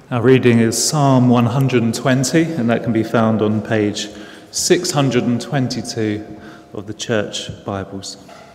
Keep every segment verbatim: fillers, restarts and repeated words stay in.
Our reading is Psalm one hundred twenty, and that can be found on page six hundred twenty-two of the Church Bibles.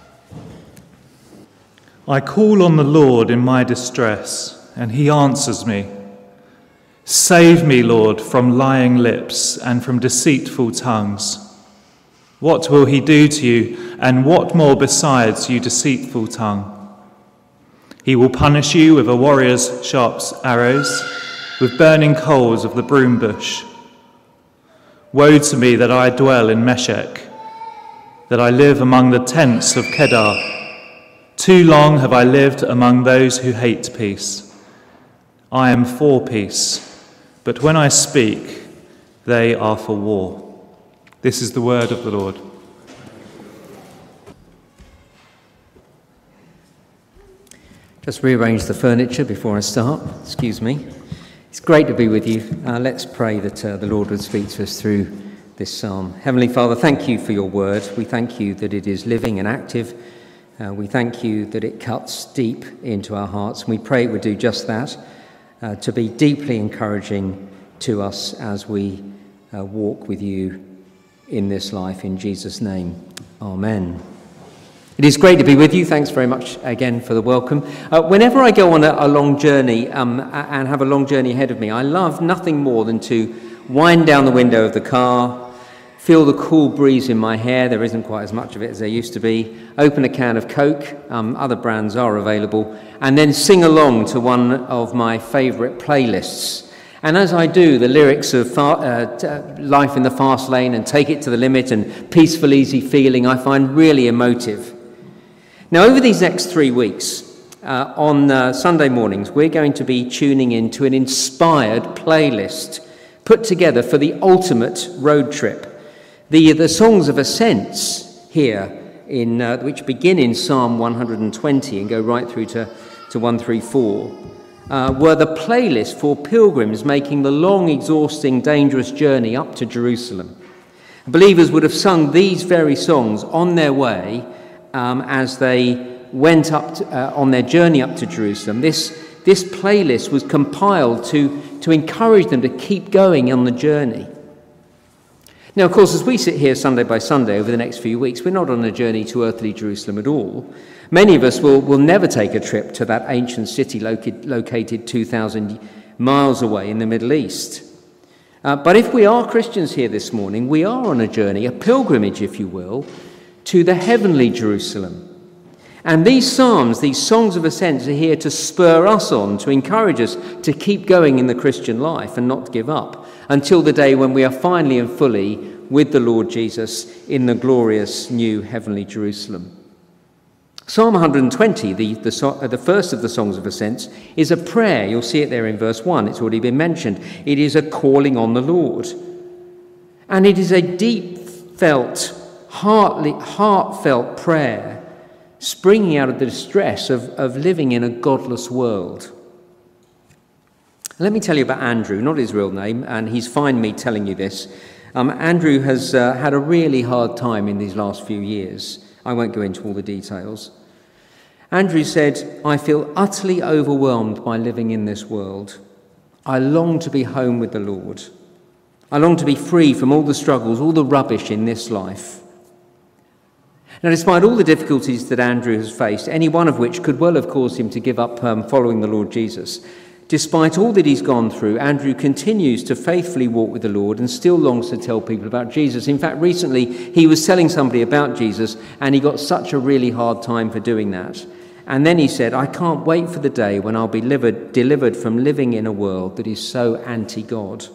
I call on the Lord in my distress, and he answers me. Save me, Lord, from lying lips and from deceitful tongues. What will he do to you, and what more besides, you deceitful tongue? He will punish you with a warrior's sharp arrows, with burning coals of the broom bush. Woe to me that I dwell in Meshech, that I live among the tents of Kedar. Too long have I lived among those who hate peace. I am for peace, but when I speak, they are for war. This is the word of the Lord. Just rearrange the furniture before I start. Excuse me. It's great to be with you. Uh, let's pray that uh, the Lord would speak to us through this psalm. Heavenly Father, thank you for your word. We thank you that it is living and active. Uh, we thank you that it cuts deep into our hearts. And we pray it would do just that, uh, to be deeply encouraging to us as we uh, walk with you in this life. In Jesus' name, amen. It is great to be with you. Thanks very much again for the welcome. Uh, whenever I go on a, a long journey um, and have a long journey ahead of me, I love nothing more than to wind down the window of the car, feel the cool breeze in my hair. There isn't quite as much of it as there used to be. Open a can of Coke. Um, other brands are available. And then sing along to one of my favourite playlists. And as I do, the lyrics of far, uh, t- uh, Life in the Fast Lane and Take It to the Limit and Peaceful Easy Feeling I find really emotive. Now, over these next three weeks, uh, on uh, Sunday mornings, we're going to be tuning into an inspired playlist put together for the ultimate road trip. The, the songs of ascents here, in uh, which begin in Psalm one hundred twenty and go right through to, to one thirty-four, uh, were the playlist for pilgrims making the long, exhausting, dangerous journey up to Jerusalem. Believers would have sung these very songs on their way Um, as they went up to, uh, on their journey up to Jerusalem. This, this playlist was compiled to, to encourage them to keep going on the journey. Now, of course, as we sit here Sunday by Sunday over the next few weeks, we're not on a journey to earthly Jerusalem at all. Many of us will, will never take a trip to that ancient city located, located two thousand miles away in the Middle East. Uh, but if we are Christians here this morning, we are on a journey, a pilgrimage, if you will, to the heavenly Jerusalem. And these psalms, these songs of ascent, are here to spur us on, to encourage us to keep going in the Christian life and not give up until the day when we are finally and fully with the Lord Jesus in the glorious new heavenly Jerusalem. Psalm one hundred twenty, the, the, the first of the songs of ascent, is a prayer. You'll see it there in verse one. It's already been mentioned. It is a calling on the Lord. And it is a deep felt Heartly, heartfelt prayer springing out of the distress of, of living in a godless world. Let me tell you about Andrew, not his real name, and he's fine me telling you this. Um, Andrew has uh, had a really hard time in these last few years. I won't go into all the details. Andrew said, I feel utterly overwhelmed by living in this world. I long to be home with the Lord. I long to be free from all the struggles, all the rubbish in this life. Now, despite all the difficulties that Andrew has faced, any one of which could well have caused him to give up um, following the Lord Jesus, despite all that he's gone through, Andrew continues to faithfully walk with the Lord and still longs to tell people about Jesus. In fact, recently he was telling somebody about Jesus and he got such a really hard time for doing that. And then he said, I can't wait for the day when I'll be delivered, delivered from living in a world that is so anti-God.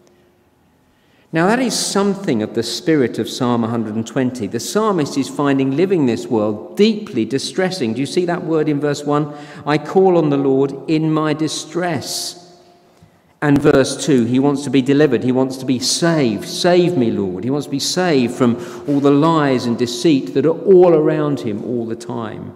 Now, that is something of the spirit of Psalm one hundred twenty. The psalmist is finding living this world deeply distressing. Do you see that word in verse one? I call on the Lord in my distress. And verse two, he wants to be delivered. He wants to be saved. Save me, Lord. He wants to be saved from all the lies and deceit that are all around him all the time.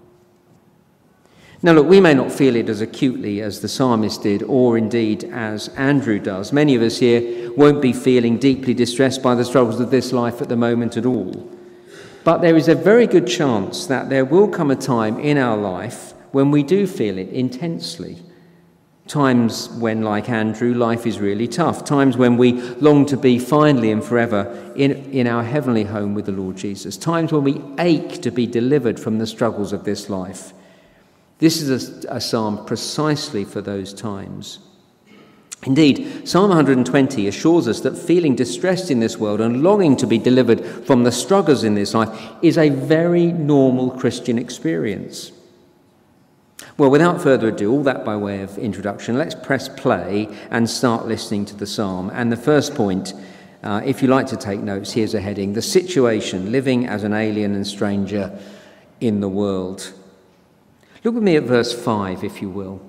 Now, look, we may not feel it as acutely as the psalmist did, or indeed as Andrew does. Many of us here won't be feeling deeply distressed by the struggles of this life at the moment at all. But there is a very good chance that there will come a time in our life when we do feel it intensely. Times when, like Andrew, life is really tough. Times when we long to be finally and forever in, in our heavenly home with the Lord Jesus. Times when we ache to be delivered from the struggles of this life. This is a, a psalm precisely for those times. Indeed, Psalm one hundred twenty assures us that feeling distressed in this world and longing to be delivered from the struggles in this life is a very normal Christian experience. Well, without further ado, all that by way of introduction, let's press play and start listening to the psalm. And the first point, uh, if you like to take notes, here's a heading: the situation, living as an alien and stranger in the world. Look with me at verse five, if you will.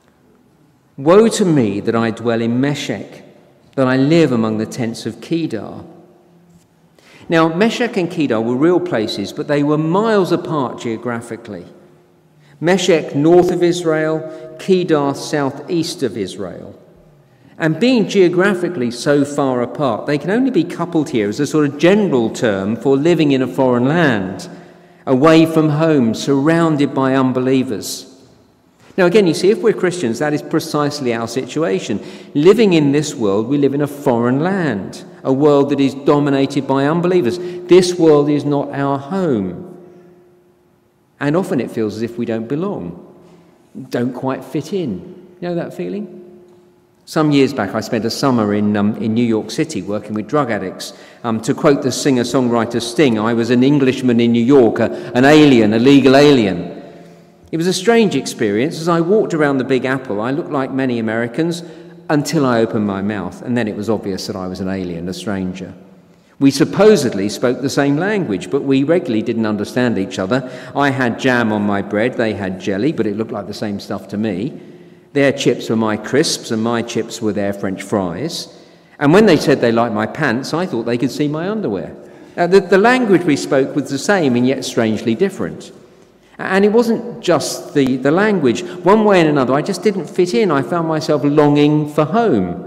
Woe to me that I dwell in Meshech, that I live among the tents of Kedar. Now, Meshech and Kedar were real places, but they were miles apart geographically. Meshech north of Israel, Kedar southeast of Israel. And being geographically so far apart, they can only be coupled here as a sort of general term for living in a foreign land, away from home, surrounded by unbelievers. Now again, you see, if we're Christians, that is precisely our situation. Living in this world, we live in a foreign land, a world that is dominated by unbelievers. This world is not our home. And often it feels as if we don't belong, don't quite fit in. You know that feeling? Some years back, I spent a summer in um, in New York City working with drug addicts. Um, to quote the singer-songwriter Sting, I was an Englishman in New York, a, an alien, a legal alien. It was a strange experience. As I walked around the Big Apple, I looked like many Americans until I opened my mouth, and then it was obvious that I was an alien, a stranger. We supposedly spoke the same language, but we regularly didn't understand each other. I had jam on my bread, they had jelly, but it looked like the same stuff to me. Their chips were my crisps, and my chips were their French fries. And when they said they liked my pants, I thought they could see my underwear. Uh, the, the language we spoke was the same, and yet strangely different. And it wasn't just the, the language. One way and another, I just didn't fit in. I found myself longing for home.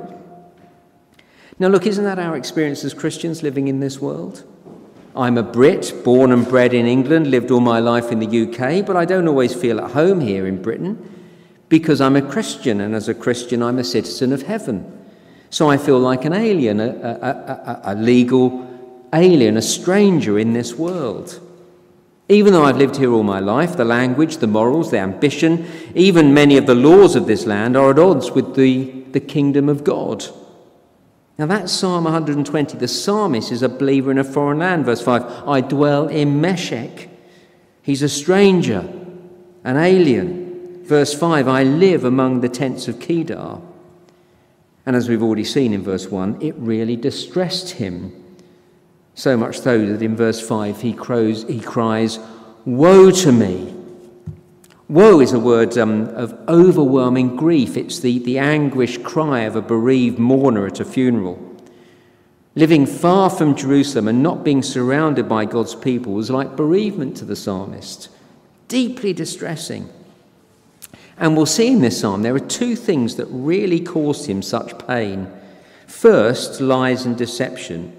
Now look, isn't that our experience as Christians living in this world? I'm a Brit, born and bred in England, lived all my life in the U K, but I don't always feel at home here in Britain because I'm a Christian, and as a Christian I'm a citizen of heaven. So I feel like an alien, a, a, a, a legal alien, a stranger in this world. Even though I've lived here all my life, the language, the morals, the ambition, even many of the laws of this land are at odds with the, the kingdom of God. Now that's Psalm one hundred twenty. The psalmist is a believer in a foreign land. Verse five, I dwell in Meshech. He's a stranger, an alien. Verse five, I live among the tents of Kedar. And as we've already seen in verse one, it really distressed him. So much so that in verse five he, crows, he cries, woe to me. Woe is a word um, of overwhelming grief. It's the, the anguished cry of a bereaved mourner at a funeral. Living far from Jerusalem and not being surrounded by God's people was like bereavement to the psalmist. Deeply distressing. And we'll see in this psalm there are two things that really caused him such pain. First, lies and deception.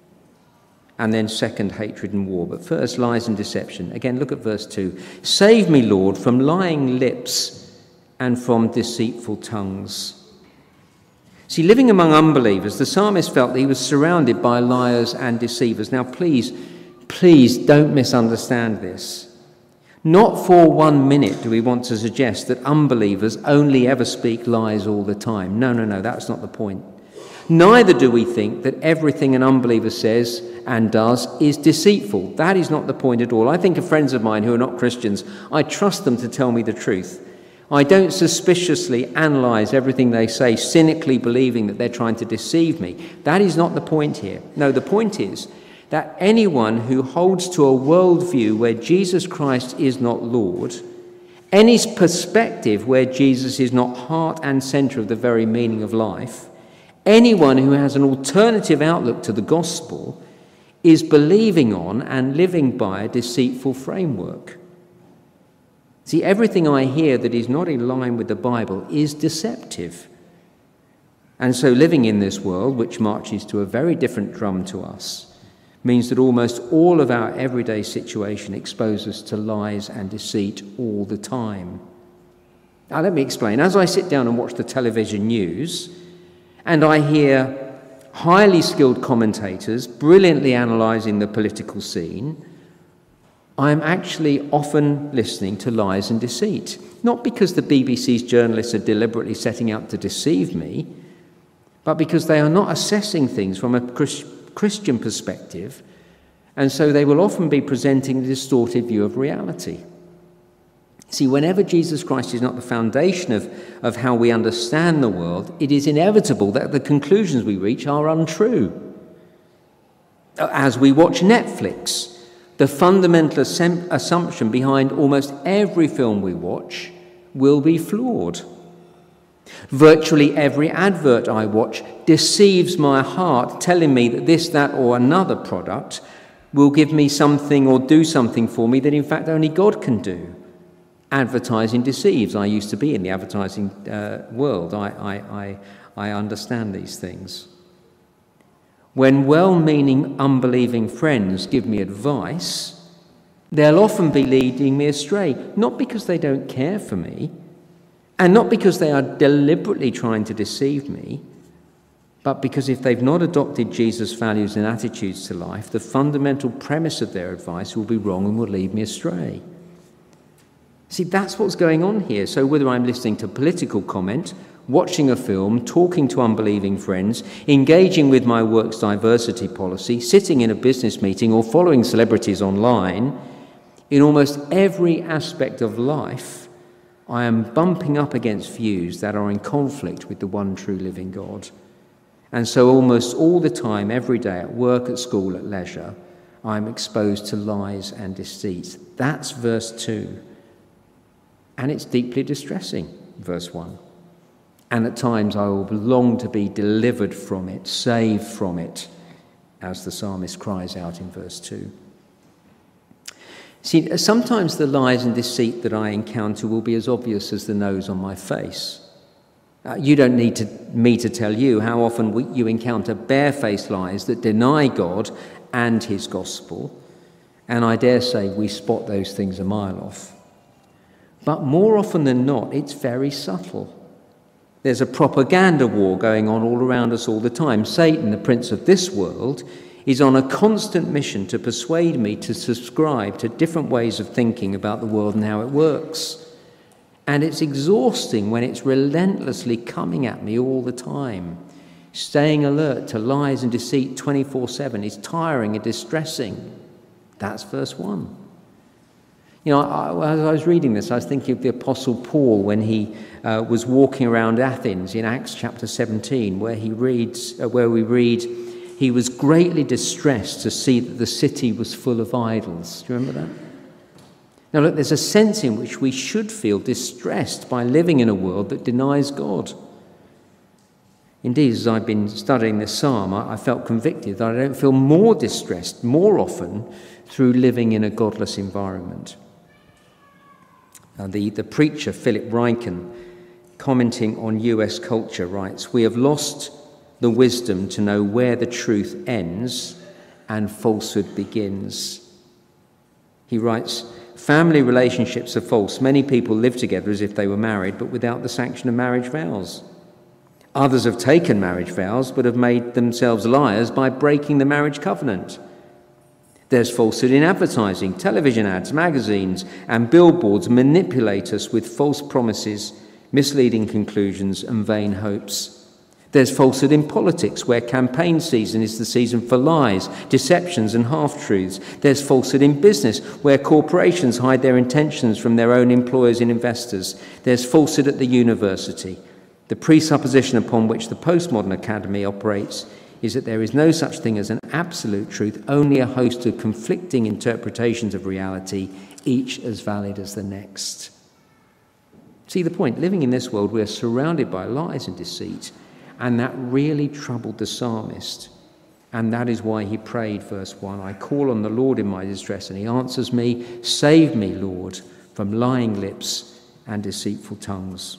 And then second, hatred and war. But first, lies and deception. Again, look at verse two. Save me, Lord, from lying lips and from deceitful tongues. See, living among unbelievers, the psalmist felt that he was surrounded by liars and deceivers. Now, please, please don't misunderstand this. Not for one minute do we want to suggest that unbelievers only ever speak lies all the time. No, no, no, that's not the point. Neither do we think that everything an unbeliever says and does is deceitful. That is not the point at all. I think of friends of mine who are not Christians. I trust them to tell me the truth. I don't suspiciously analyse everything they say, cynically believing that they're trying to deceive me. That is not the point here. No, the point is that anyone who holds to a worldview where Jesus Christ is not Lord, any perspective where Jesus is not heart and centre of the very meaning of life, anyone who has an alternative outlook to the gospel is believing on and living by a deceitful framework. See, everything I hear that is not in line with the Bible is deceptive. And so living in this world, which marches to a very different drum to us, means that almost all of our everyday situation exposes us to lies and deceit all the time. Now, let me explain. As I sit down and watch the television news, and I hear highly skilled commentators brilliantly analysing the political scene, I'm actually often listening to lies and deceit. Not because the B B C's journalists are deliberately setting out to deceive me, but because they are not assessing things from a Chris- Christian perspective, and so they will often be presenting a distorted view of reality. See, whenever Jesus Christ is not the foundation of, of how we understand the world, it is inevitable that the conclusions we reach are untrue. As we watch Netflix, the fundamental assum- assumption behind almost every film we watch will be flawed. Virtually every advert I watch deceives my heart, telling me that this, that, or another product will give me something or do something for me that in fact only God can do. Advertising deceives. I used to be in the advertising uh, world. I, I, I, I understand these things. When well-meaning, unbelieving friends give me advice, they'll often be leading me astray, not because they don't care for me, and not because they are deliberately trying to deceive me, but because if they've not adopted Jesus' values and attitudes to life, the fundamental premise of their advice will be wrong and will lead me astray. See, that's what's going on here. So whether I'm listening to political comment, watching a film, talking to unbelieving friends, engaging with my work's diversity policy, sitting in a business meeting, or following celebrities online, in almost every aspect of life, I am bumping up against views that are in conflict with the one true living God. And so almost all the time, every day, at work, at school, at leisure, I'm exposed to lies and deceit. That's verse two. And it's deeply distressing, verse one. And at times I will long to be delivered from it, saved from it, as the psalmist cries out in verse two. See, sometimes the lies and deceit that I encounter will be as obvious as the nose on my face. Uh, you don't need to, me to tell you how often we, you encounter barefaced lies that deny God and his gospel, and I dare say we spot those things a mile off. But more often than not, it's very subtle. There's a propaganda war going on all around us all the time. Satan, the prince of this world, is on a constant mission to persuade me to subscribe to different ways of thinking about the world and how it works. And it's exhausting when it's relentlessly coming at me all the time. Staying alert to lies and deceit twenty-four seven is tiring and distressing. That's verse one. You know, I, as I was reading this, I was thinking of the Apostle Paul when he uh, was walking around Athens in Acts chapter seventeen, where he reads, uh, where we read, he was greatly distressed to see that the city was full of idols. Do you remember that? Now, look, there's a sense in which we should feel distressed by living in a world that denies God. Indeed, as I've been studying this psalm, I, I felt convicted that I don't feel more distressed more often through living in a godless environment. Uh, the, the preacher, Philip Ryken, commenting on U S culture, writes, "We have lost the wisdom to know where the truth ends and falsehood begins." He writes, "Family relationships are false. Many people live together as if they were married, but without the sanction of marriage vows. Others have taken marriage vows, but have made themselves liars by breaking the marriage covenant. There's falsehood in advertising. Television ads, magazines, and billboards manipulate us with false promises, misleading conclusions, and vain hopes. There's falsehood in politics, where campaign season is the season for lies, deceptions, and half-truths. There's falsehood in business, where corporations hide their intentions from their own employers and investors. There's falsehood at the university. The presupposition upon which the postmodern academy operates is that there is no such thing as an absolute truth, only a host of conflicting interpretations of reality, each as valid as the next." See the point? Living in this world, we are surrounded by lies and deceit, and that really troubled the psalmist. And that is why he prayed, verse one, "I call on the Lord in my distress, and he answers me. Save me, Lord, from lying lips and deceitful tongues."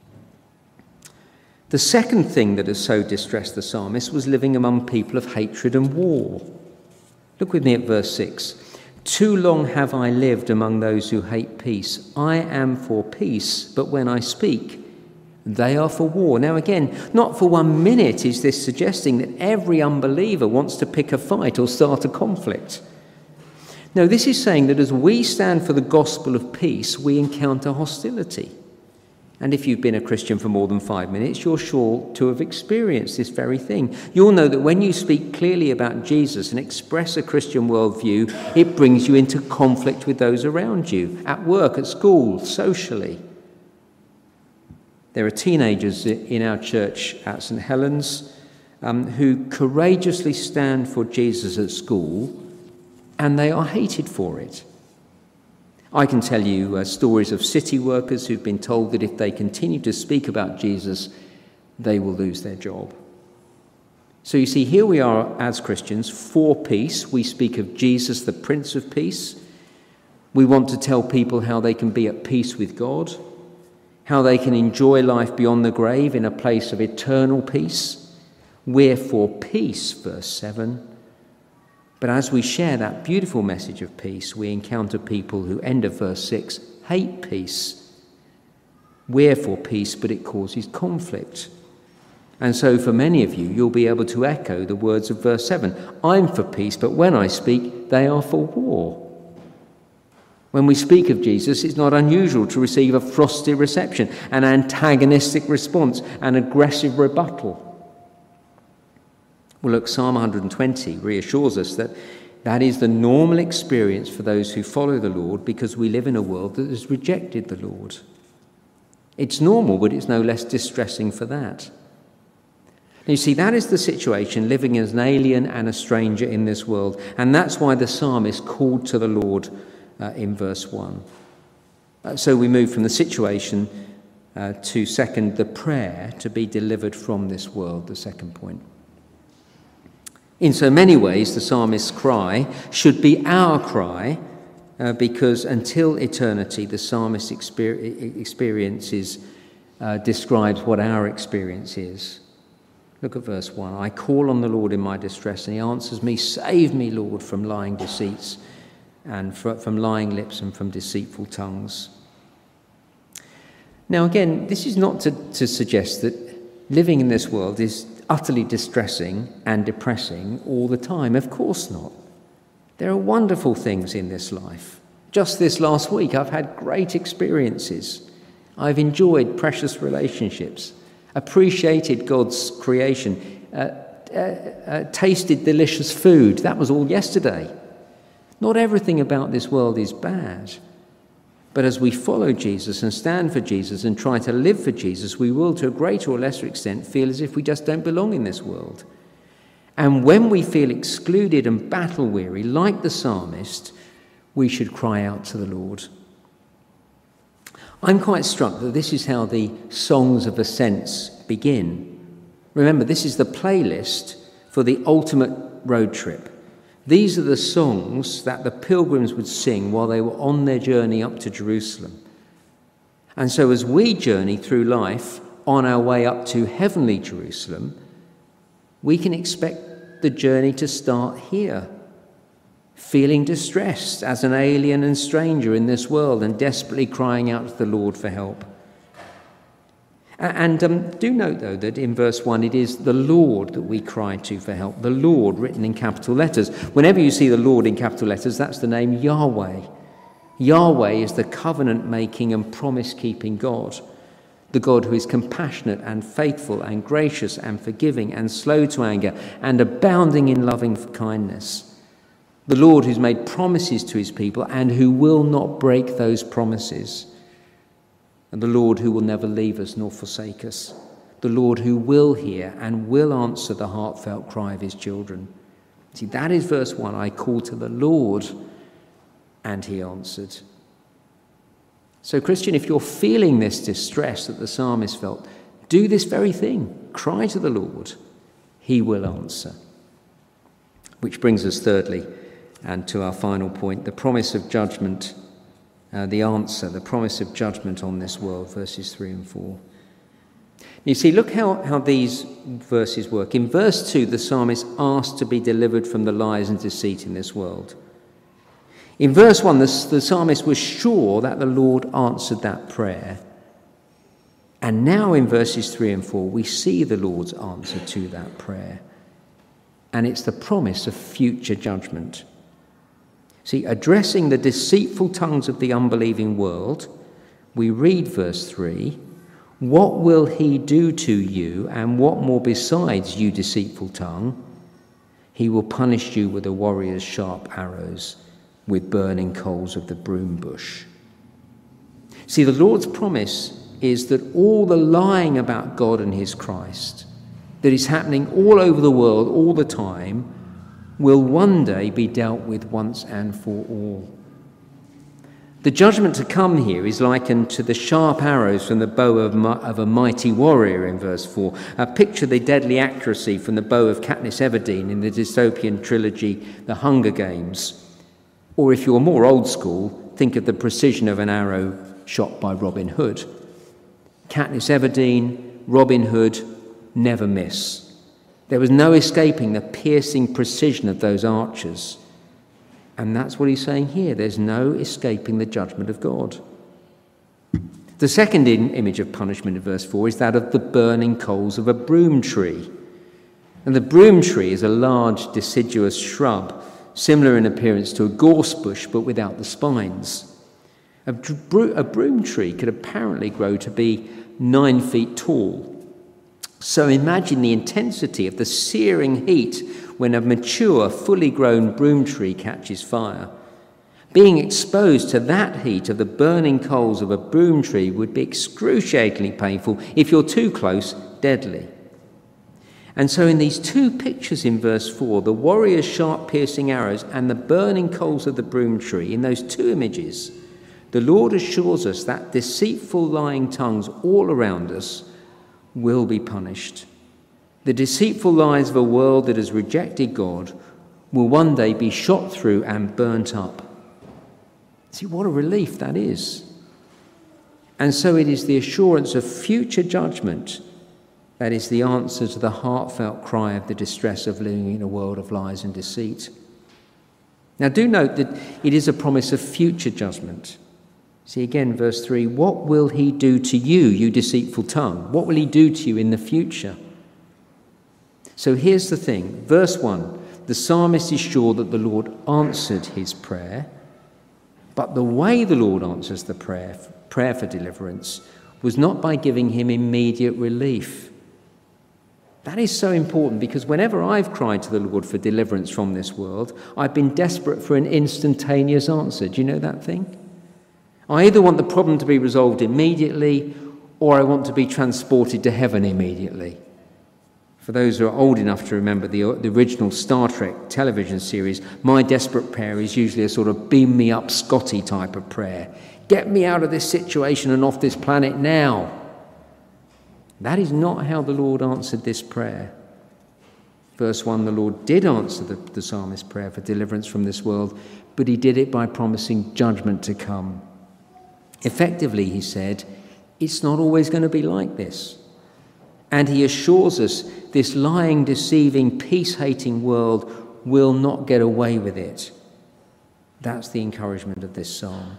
The second thing that has so distressed the psalmist was living among people of hatred and war. Look with me at verse six. Too long have I lived among those who hate peace. I am for peace, but when I speak, they are for war. Now again, not for one minute is this suggesting that every unbeliever wants to pick a fight or start a conflict. No, this is saying that as we stand for the gospel of peace, we encounter hostility. And if you've been a Christian for more than five minutes, you're sure to have experienced this very thing. You'll know that when you speak clearly about Jesus and express a Christian worldview, it brings you into conflict with those around you, at work, at school, socially. There are teenagers in our church at St Helens um, who courageously stand for Jesus at school, and they are hated for it. I can tell you uh, stories of city workers who've been told that if they continue to speak about Jesus, they will lose their job. So you see, here we are as Christians for peace. We speak of Jesus, the Prince of Peace. We want to tell people how they can be at peace with God, how they can enjoy life beyond the grave in a place of eternal peace. We're for peace, verse seven. But as we share that beautiful message of peace, we encounter people who, end of verse six, hate peace. We're for peace, but it causes conflict. And so for many of you, you'll be able to echo the words of verse seven. I'm for peace, but when I speak, they are for war. When we speak of Jesus, it's not unusual to receive a frosty reception, an antagonistic response, an aggressive rebuttal. Well, look, Psalm one hundred twenty reassures us that that is the normal experience for those who follow the Lord, because we live in a world that has rejected the Lord. It's normal, but it's no less distressing for that. Now, you see, that is the situation, living as an alien and a stranger in this world. And that's why the psalmist called to the Lord uh, in verse one. Uh, so we move from the situation uh, to, second, the prayer to be delivered from this world, the second point. In so many ways, the psalmist's cry should be our cry, uh, because until eternity, the psalmist exper- experiences uh, describes what our experience is. Look at verse one. I call on the Lord in my distress, and he answers me. Save me, Lord, from lying deceits, and fr- from lying lips and from deceitful tongues. Now again, this is not to, to suggest that living in this world is utterly distressing and depressing all the time. Of course not. There are wonderful things in this life. Just this last week, I've had great experiences. I've enjoyed precious relationships, appreciated God's creation, uh, uh, uh, tasted delicious food. That was all yesterday. Not everything about this world is bad. But as we follow Jesus and stand for Jesus and try to live for Jesus, we will, to a greater or lesser extent, feel as if we just don't belong in this world. And when we feel excluded and battle-weary, like the psalmist, we should cry out to the Lord. I'm quite struck that this is how the songs of ascents begin. Remember, this is the playlist for the ultimate road trip. These are the songs that the pilgrims would sing while they were on their journey up to Jerusalem. And so as we journey through life on our way up to heavenly Jerusalem, we can expect the journey to start here, feeling distressed as an alien and stranger in this world and desperately crying out to the Lord for help. And um, do note, though, that in verse one, it is the Lord that we cry to for help. The Lord, written in capital letters. Whenever you see the Lord in capital letters, that's the name Yahweh. Yahweh is the covenant-making and promise-keeping God. The God who is compassionate and faithful and gracious and forgiving and slow to anger and abounding in loving kindness. The Lord who's made promises to his people and who will not break those promises. And the Lord who will never leave us nor forsake us. The Lord who will hear and will answer the heartfelt cry of his children. See, that is verse one. I called to the Lord and he answered. So, Christian, if you're feeling this distress that the psalmist felt, do this very thing. Cry to the Lord. He will answer. Which brings us thirdly, and to our final point, the promise of judgment. Uh, the answer, the promise of judgment on this world, verses three and four. You see, look how, how these verses work. In verse two, the psalmist asked to be delivered from the lies and deceit in this world. In verse one, the, the psalmist was sure that the Lord answered that prayer. And now in verses three and four, we see the Lord's answer to that prayer. And it's the promise of future judgment. See, addressing the deceitful tongues of the unbelieving world, we read verse three, "What will he do to you, and what more besides, you deceitful tongue? He will punish you with a warrior's sharp arrows, with burning coals of the broom bush." See, the Lord's promise is that all the lying about God and his Christ that is happening all over the world all the time will one day be dealt with once and for all. The judgment to come here is likened to the sharp arrows from the bow of, of a mighty warrior in verse four. Uh, picture the deadly accuracy from the bow of Katniss Everdeen in the dystopian trilogy The Hunger Games. Or if you're more old school, think of the precision of an arrow shot by Robin Hood. Katniss Everdeen, Robin Hood, never miss. There was no escaping the piercing precision of those archers. And that's what he's saying here. There's no escaping the judgment of God. The second in- image of punishment in verse four is that of the burning coals of a broom tree. And the broom tree is a large deciduous shrub, similar in appearance to a gorse bush, but without the spines. A, bro- a broom tree could apparently grow to be nine feet tall. So imagine the intensity of the searing heat when a mature, fully grown broom tree catches fire. Being exposed to that heat of the burning coals of a broom tree would be excruciatingly painful. If you're too close, deadly. And so in these two pictures in verse four, the warrior's sharp piercing arrows and the burning coals of the broom tree, in those two images, the Lord assures us that deceitful lying tongues all around us will be punished. The deceitful lies of a world that has rejected God will one day be shot through and burnt up. See, what a relief that is. And so it is the assurance of future judgment that is the answer to the heartfelt cry of the distress of living in a world of lies and deceit. Now do note that it is a promise of future judgment. See again, verse three, "What will he do to you, you deceitful tongue? What will he do to you in the future?" So here's the thing. Verse one, the psalmist is sure that the Lord answered his prayer, but the way the Lord answers the prayer, prayer for deliverance, was not by giving him immediate relief. That is so important because whenever I've cried to the Lord for deliverance from this world, I've been desperate for an instantaneous answer. Do you know that thing? I either want the problem to be resolved immediately or I want to be transported to heaven immediately. For those who are old enough to remember the, the original Star Trek television series, my desperate prayer is usually a sort of beam me up Scotty type of prayer. Get me out of this situation and off this planet now. That is not how the Lord answered this prayer. Verse one, the Lord did answer the, the psalmist's prayer for deliverance from this world, but he did it by promising judgment to come. Effectively, he said, it's not always going to be like this. And he assures us this lying, deceiving, peace-hating world will not get away with it. That's the encouragement of this psalm.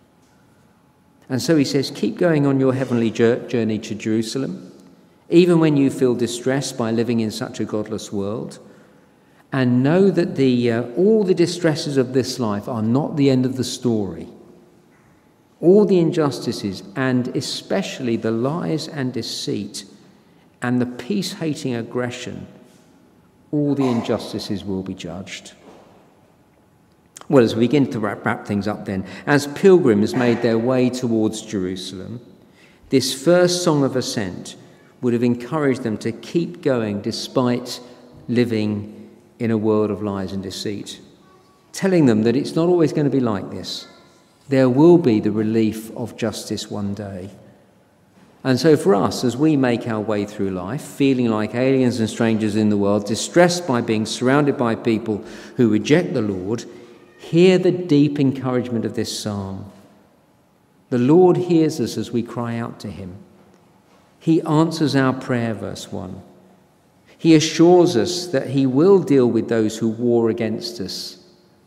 And so he says, keep going on your heavenly journey to Jerusalem, even when you feel distressed by living in such a godless world, and know that the uh, all the distresses of this life are not the end of the story. All the injustices, and especially the lies and deceit and the peace-hating aggression, all the injustices will be judged. Well, as we begin to wrap, wrap things up then, as pilgrims made their way towards Jerusalem, this first song of ascent would have encouraged them to keep going despite living in a world of lies and deceit, telling them that it's not always going to be like this. There will be the relief of justice one day. And so for us, as we make our way through life, feeling like aliens and strangers in the world, distressed by being surrounded by people who reject the Lord, hear the deep encouragement of this psalm. The Lord hears us as we cry out to him. He answers our prayer, verse one. He assures us that he will deal with those who war against us.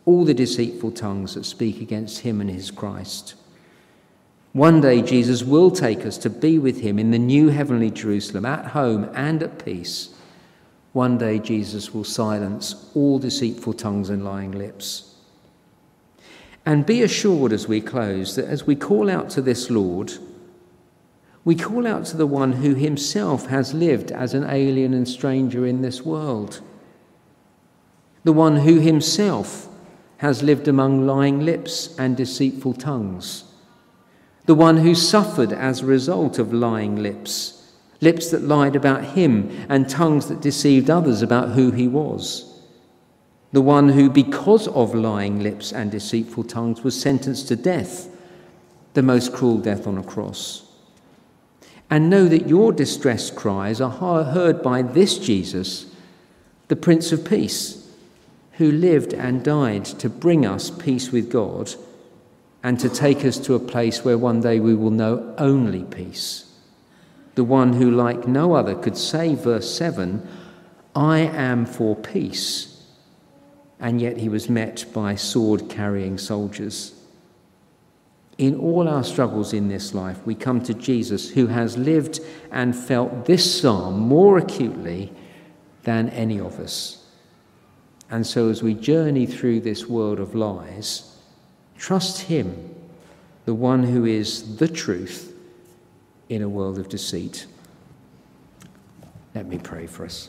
all the deceitful tongues that speak against him and his Christ. One day Jesus will take us to be with him in the new heavenly Jerusalem, at home and at peace. One day Jesus will silence all deceitful tongues and lying lips. And be assured as we close that as we call out to this Lord, we call out to the one who himself has lived as an alien and stranger in this world. The one who himself has lived among lying lips and deceitful tongues. The one who suffered as a result of lying lips, lips that lied about him and tongues that deceived others about who he was. The one who, because of lying lips and deceitful tongues, was sentenced to death, the most cruel death on a cross. And know that your distressed cries are heard by this Jesus, the Prince of Peace, who lived and died to bring us peace with God and to take us to a place where one day we will know only peace. The one who, like no other, could say, verse seven, I am for peace, and yet he was met by sword-carrying soldiers. In all our struggles in this life, we come to Jesus, who has lived and felt this psalm more acutely than any of us. And so as we journey through this world of lies, trust him, the one who is the truth in a world of deceit. Let me pray for us.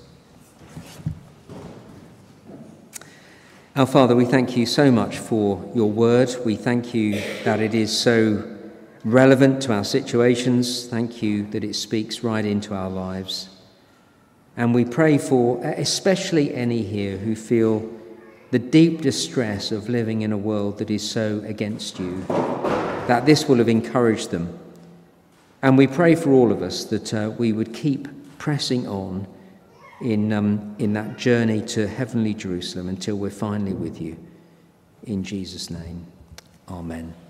Our Father, we thank you so much for your word. We thank you that it is so relevant to our situations. Thank you that it speaks right into our lives. And we pray for especially any here who feel the deep distress of living in a world that is so against you, that this will have encouraged them. And we pray for all of us that uh, we would keep pressing on in, um, in that journey to heavenly Jerusalem until we're finally with you. In Jesus' name, amen.